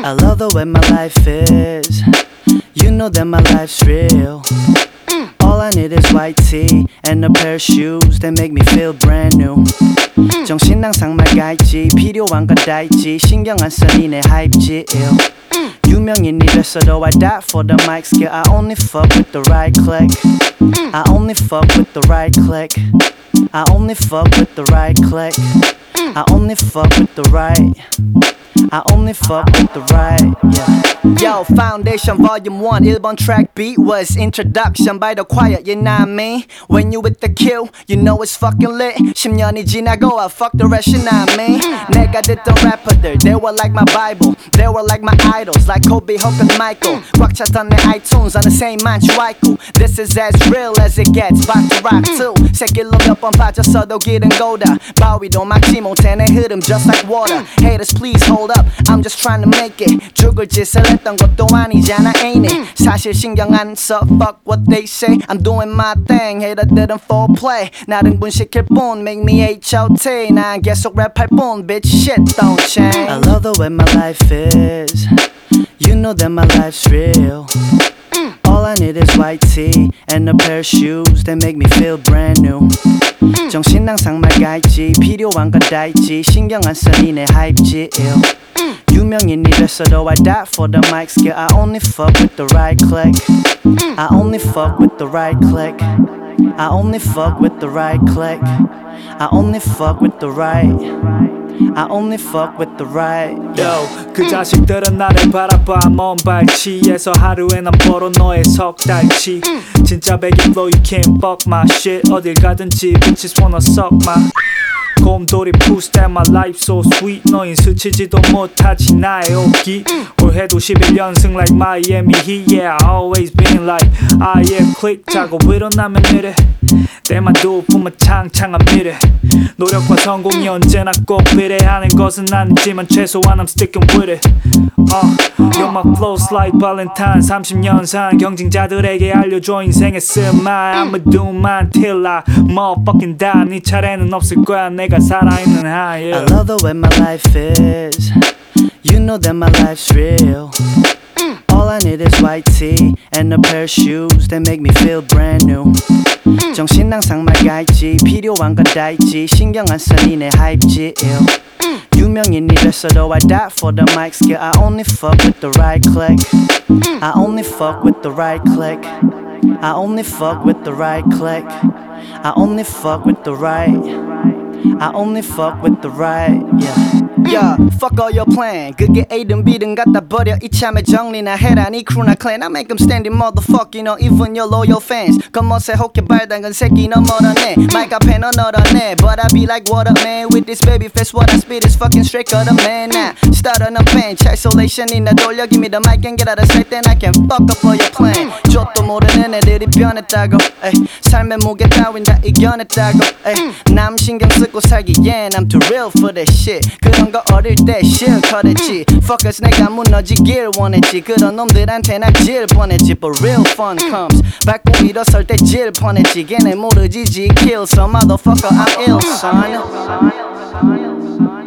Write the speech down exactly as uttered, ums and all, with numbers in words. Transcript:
I love the way my life is. You know that my life's real. All I need is white tee and a pair of shoes that make me feel brand new. 정신 항상 맑아 있지 필요한 건 다 있지 신경 안 써 니네 hype지 유명인이 됐어도 I die for the mic skill. I only fuck with the right click. I only fuck with the right click. I only fuck with the right click. I only fuck with the right. I only fuck with the right, yeah. Yo, Foundation Volume one 일 번 track beat was introduction by the choir, you know what I mean? When you with the Q, you know it's fucking lit. 십 년이 지나고 I fuck the rest, you know what I mean? 내가 듣던 rapper들, they were like my Bible. They were like my idols, like Kobe, Hope and Michael. 꽉 찼던 내 iTunes on the same mantra haiku. This is as real as it gets, back to rock too. 새길로 몇 번 빠졌어도 길은 고다. 바위도 막지 못해 내 흐름 just like water. Haters please hold up, I'm just trying to make it. 죽을 짓을 했던 것도 아니잖아 ain't it. 사실 신경 안 써 fuck what they say. I'm doing my thing, hater들은 full play. 나 흥분시킬 뿐 make me H O T. 난 계속 랩할 뿐 bitch shit don't change. I love the way my life is. You know that my life's real. All I need is white tee and a pair of shoes that make me feel brand new. 정신 항상 맑아 있지 필요한 건 다 있지 신경 안 써 니네 hype지 유명인이 됐어도 I die for the mic skill. I only fuck with the right click. I only fuck with the right click. I only fuck with the right click. I only fuck with the right. I only fuck with the right. Yo, 그 자식들은 나를 바라봐 먼 발치에서 하루에 난 벌어 너의 석 달치. 진짜 배기 flow you can't fuck my shit. 어딜 가든지 bitches wanna suck my. 곰돌이 push that my life so sweet. 너흰 스치지도 못하지 나의 옷기. 올해도 십일 연승 like Miami Heat. Yeah, I always been like I am click. 자고 일어나면 이래 때마도 품은 창창한 미래. 노력과 성공이 언제나 꼭 비례하는 것은 아니지만 최소한 I'm sticking with it. uh, You're my flows like Valentine. 삼십 년산 경쟁자들에게 알려줘 인생의 스마일. I'ma do mine till I motherfucking die. 네 차례는 없을 거야 내가 살아있는 high, yeah. I love the way my life is. You know that my life's real. All I need is white tee and a pair of shoes that make me feel brand new. 정신 항상 맑아 있지 필요한 건 다 있지 신경 안 써 니네 hype지 유명인이 됐어도 I die for the mic skill. I only fuck with the right click. I only fuck with the right click. I only fuck with the right click. I only fuck with the right. I only fuck with the right, yeah. Yeah, fuck all your plan. 그게 A든 B든 갖다 버려 이참에 정리나 해라 니 크루나 클랜. I make them standing motherfuck, you know, even your loyal fans. 겉멋에 혹해 발당근 새끼 너 멀어내 마이크 앞에 너 널어내 But I be like what up man with this baby face. What I spit is fucking straight gutter man. Nah, starter no bench isolation이나 돌려 give me the mic and get out of sight. Then I can fuck up all your plan. 족도 모르는 애들이 변했다고 에이, 삶의 무게 따윈 다 이겨냈다고 에이, 남 신경 쓰고 살기엔 I'm too real for that shit. 그런 거 어릴 때 실컷했지. Fuckers 내가 무너지길 원했지. 그런 놈들한테 낙질 뻔했지. But real fun comes 밟고 일어설 때 질 뻔했지. 걔네 모르지 G kill some motherfucker I'm ill son.